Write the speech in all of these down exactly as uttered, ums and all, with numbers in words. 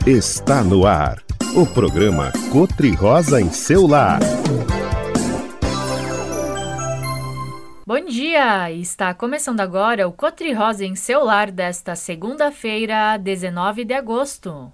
Está no ar, o programa Cotri-Rosa em seu lar. Bom dia! Está começando agora o Cotri-Rosa em seu lar desta segunda-feira, dezenove de agosto.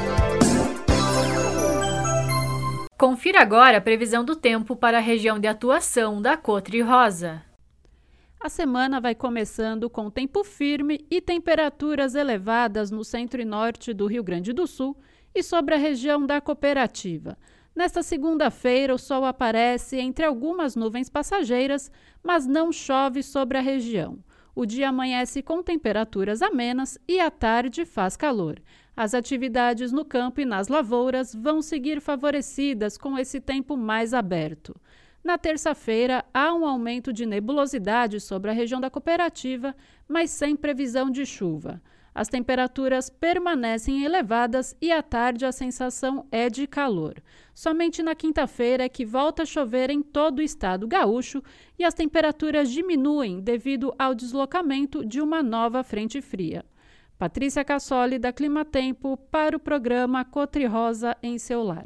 Confira agora a previsão do tempo para a região de atuação da Cotri-Rosa. A semana vai começando com tempo firme e temperaturas elevadas no centro e norte do Rio Grande do Sul e sobre a região da Cooperativa. Nesta segunda-feira, o sol aparece entre algumas nuvens passageiras, mas não chove sobre a região. O dia amanhece com temperaturas amenas e à tarde faz calor. As atividades no campo e nas lavouras vão seguir favorecidas com esse tempo mais aberto. Na terça-feira, há um aumento de nebulosidade sobre a região da Cooperativa, mas sem previsão de chuva. As temperaturas permanecem elevadas e à tarde a sensação é de calor. Somente na quinta-feira é que volta a chover em todo o estado gaúcho e as temperaturas diminuem devido ao deslocamento de uma nova frente fria. Patrícia Cassoli, da Climatempo, para o programa Cotri-Rosa em seu lar.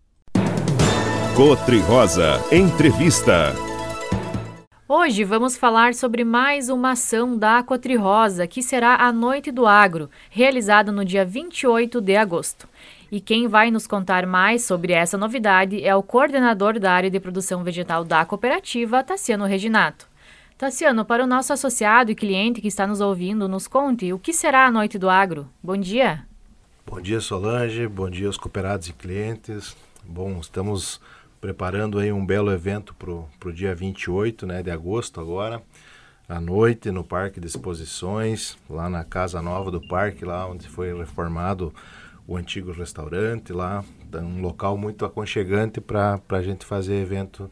Cotri-Rosa Entrevista. Hoje vamos falar sobre mais uma ação da Cotri-Rosa, que será a Noite do Agro, realizada no dia vinte e oito de agosto. E quem vai nos contar mais sobre essa novidade é o coordenador da área de produção vegetal da cooperativa, Tassiano Reginato. Tassiano, para o nosso associado e cliente que está nos ouvindo, nos conte o que será a Noite do Agro. Bom dia. Bom dia, Solange. Bom dia aos cooperados e clientes. Bom, estamos preparando aí um belo evento para o dia vinte e oito, né, de agosto agora, à noite no Parque de Exposições, lá na Casa Nova do Parque, lá onde foi reformado o antigo restaurante, lá, um local muito aconchegante para a gente fazer evento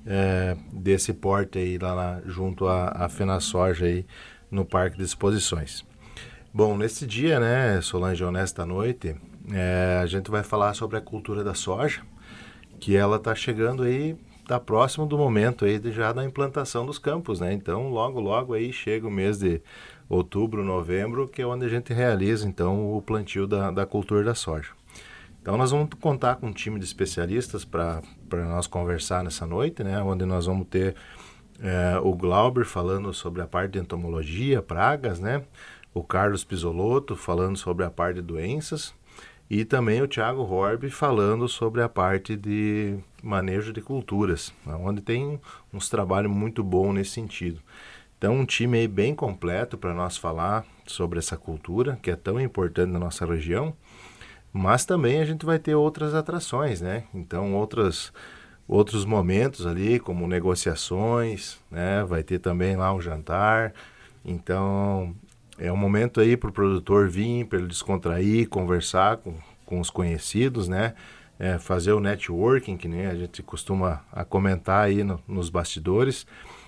é, desse porte aí, lá, lá junto à, à FenaSoja aí no Parque de Exposições. Bom, nesse dia, né, Solange, nesta noite, é, a gente vai falar sobre a cultura da soja, que ela está chegando aí, está próximo do momento aí de, já da implantação dos campos, né? Então, logo, logo aí chega o mês de outubro, novembro, que é onde a gente realiza, então, o plantio da, da cultura da soja. Então, nós vamos contar com um time de especialistas para nós conversar nessa noite, né? Onde nós vamos ter é, o Glauber falando sobre a parte de entomologia, pragas, né? O Carlos Pisolotto falando sobre a parte de doenças, e também o Thiago Horb falando sobre a parte de manejo de culturas, onde tem uns trabalhos muito bons nesse sentido. Então, um time aí bem completo para nós falar sobre essa cultura, que é tão importante na nossa região, mas também a gente vai ter outras atrações, né? Então, outras, outros momentos ali, como negociações, né? Vai ter também lá um jantar. Então, é um momento aí para o produtor vir, para ele descontrair, conversar com, com os conhecidos, né? É, fazer o networking, que nem a gente costuma a comentar aí no, nos bastidores.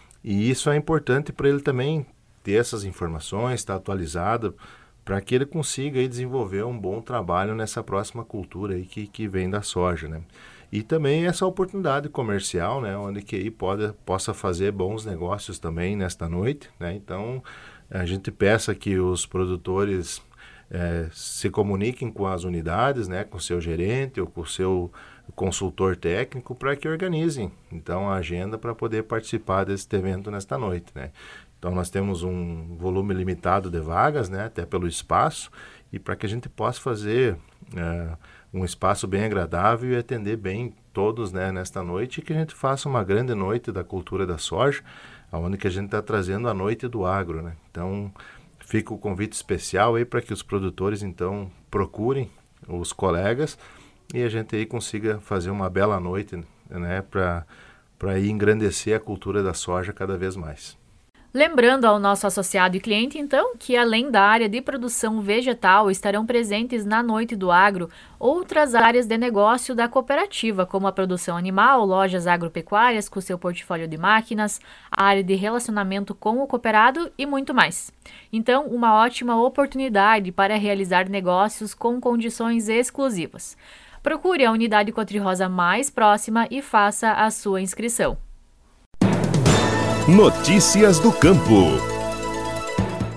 E isso é importante para ele também ter essas informações, estar atualizado, para que ele consiga aí desenvolver um bom trabalho nessa próxima cultura aí que, que vem da soja, né? E também essa oportunidade comercial, né? Onde que aí pode, possa fazer bons negócios também nesta noite, né? Então, a gente peça que os produtores é, se comuniquem com as unidades, né, com o seu gerente ou com o seu consultor técnico para que organizem, então, a agenda para poder participar desse evento nesta noite, né. Então, nós temos um volume limitado de vagas, né, até pelo espaço, e para que a gente possa fazer é, um espaço bem agradável e atender bem todos, né, nesta noite, e que a gente faça uma grande noite da cultura da soja, onde que a gente está trazendo a Noite do Agro, né? Então, fica o convite especial aí para que os produtores, então, procurem os colegas e a gente aí consiga fazer uma bela noite, né? Para para ir engrandecer a cultura da soja cada vez mais. Lembrando ao nosso associado e cliente, então, que além da área de produção vegetal, estarão presentes na Noite do Agro outras áreas de negócio da cooperativa, como a produção animal, lojas agropecuárias com seu portfólio de máquinas, a área de relacionamento com o cooperado e muito mais. Então, uma ótima oportunidade para realizar negócios com condições exclusivas. Procure a unidade Cotri-Rosa mais próxima e faça a sua inscrição. Notícias do Campo.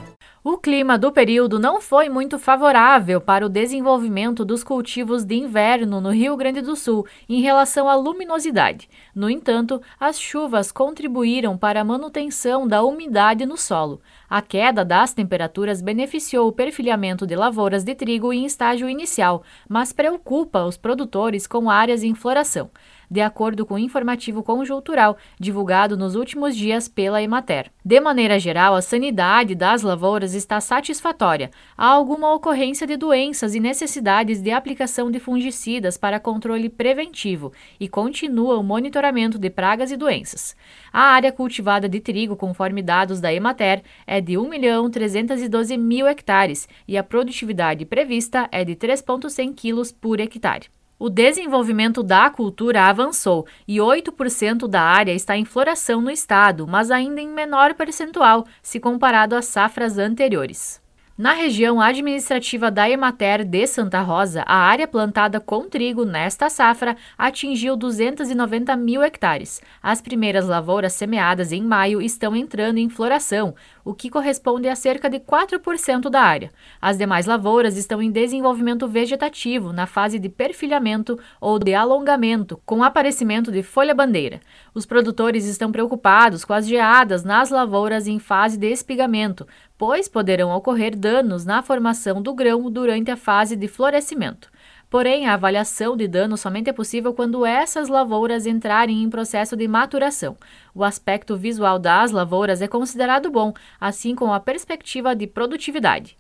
O clima do período não foi muito favorável para o desenvolvimento dos cultivos de inverno no Rio Grande do Sul em relação à luminosidade. No entanto, as chuvas contribuíram para a manutenção da umidade no solo. A queda das temperaturas beneficiou o perfilhamento de lavouras de trigo em estágio inicial, mas preocupa os produtores com áreas em floração, de acordo com o informativo conjuntural divulgado nos últimos dias pela Emater. De maneira geral, a sanidade das lavouras está satisfatória. Há alguma ocorrência de doenças e necessidades de aplicação de fungicidas para controle preventivo e continua o monitoramento de pragas e doenças. A área cultivada de trigo, conforme dados da Emater, é de um milhão trezentos e doze mil hectares e a produtividade prevista é de três vírgula cem quilos por hectare. O desenvolvimento da cultura avançou e oito por cento da área está em floração no estado, mas ainda em menor percentual se comparado às safras anteriores. Na região administrativa da Emater de Santa Rosa, a área plantada com trigo nesta safra atingiu duzentos e noventa mil hectares. As primeiras lavouras semeadas em maio estão entrando em floração, o que corresponde a cerca de quatro por cento da área. As demais lavouras estão em desenvolvimento vegetativo, na fase de perfilhamento ou de alongamento, com aparecimento de folha-bandeira. Os produtores estão preocupados com as geadas nas lavouras em fase de espigamento, pois poderão ocorrer danos na formação do grão durante a fase de florescimento. Porém, a avaliação de dano somente é possível quando essas lavouras entrarem em processo de maturação. O aspecto visual das lavouras é considerado bom, assim como a perspectiva de produtividade.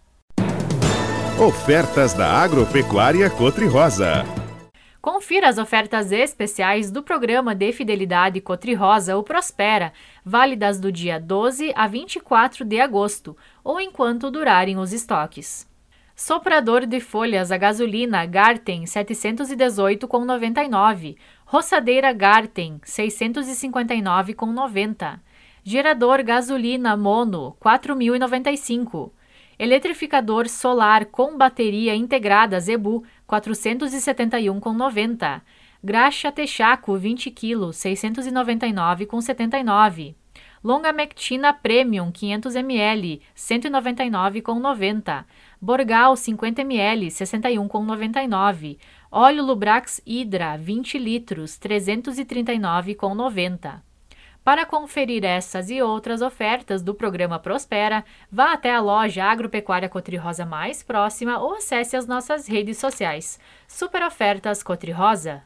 Ofertas da Agropecuária Cotri-Rosa. Confira as ofertas especiais do Programa de Fidelidade Cotri-Rosa, o Prospera, válidas do dia doze a vinte e quatro de agosto, ou enquanto durarem os estoques. Soprador de folhas a gasolina Garten setecentos e dezoito reais e noventa e nove centavos. Roçadeira Garten seiscentos e cinquenta e nove reais e noventa centavos. Gerador gasolina mono quatro mil e noventa e cinco reais. Eletrificador solar com bateria integrada Zebu quatrocentos e setenta e um reais e noventa centavos. Graxa Texaco vinte quilos seiscentos e noventa e nove reais e setenta e nove centavos. Longamectina Premium quinhentos mililitros cento e noventa e nove reais e noventa centavos. Borgal cinquenta mililitros sessenta e um reais e noventa e nove centavos. Óleo Lubrax Hydra vinte litros trezentos e trinta e nove reais e noventa centavos. Para conferir essas e outras ofertas do programa Prospera, vá até a loja Agropecuária Cotri-Rosa mais próxima ou acesse as nossas redes sociais. Super Ofertas Cotri-Rosa.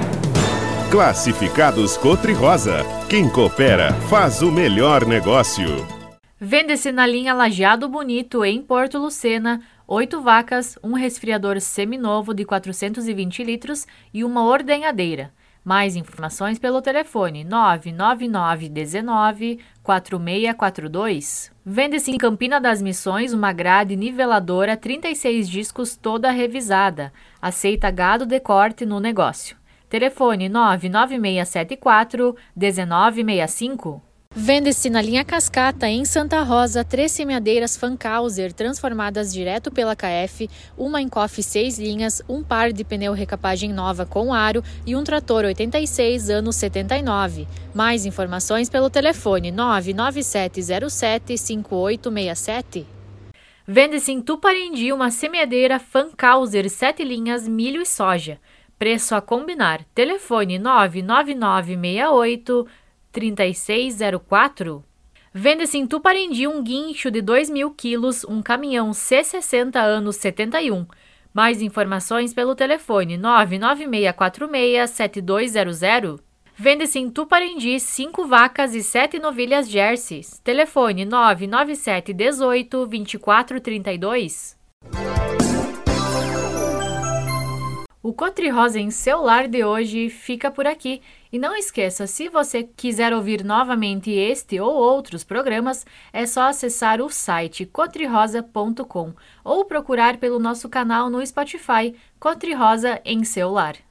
Classificados Cotri-Rosa. Quem coopera faz o melhor negócio. Vende-se na linha Lajeado Bonito, em Porto Lucena, oito vacas, um resfriador seminovo de quatrocentos e vinte litros e uma ordenhadeira. Mais informações pelo telefone nove nove nove um nove quatro seis quatro dois. Vende-se em Campina das Missões uma grade niveladora trinta e seis discos toda revisada. Aceita gado de corte no negócio. Telefone nove nove seis sete quatro um nove seis cinco. Vende-se na linha Cascata, em Santa Rosa, três semeadeiras Fancauser transformadas direto pela K F, uma Encoff seis linhas, um par de pneu recapagem nova com aro e um trator oitenta e seis anos setenta e nove. Mais informações pelo telefone nove nove sete zero sete cinco oito seis sete. Vende-se em Tuparendi uma semeadeira Fancauser sete linhas milho e soja. Preço a combinar. Telefone nove nove nove seis oito três seis zero quatro. Vende-se em Tuparendi um guincho de dois mil quilos, um caminhão C sessenta anos setenta e um. Mais informações pelo telefone nove nove seis quatro seis sete dois zero zero. Vende-se em Tuparendi cinco vacas e sete novilhas Jerseys. Telefone nove nove sete um oito vinte e quatro trinta e dois. O Cotri-Rosa em seu lar de hoje fica por aqui. E não esqueça, se você quiser ouvir novamente este ou outros programas, é só acessar o site cotri rosa ponto com ou procurar pelo nosso canal no Spotify, Cotri-Rosa em seu lar.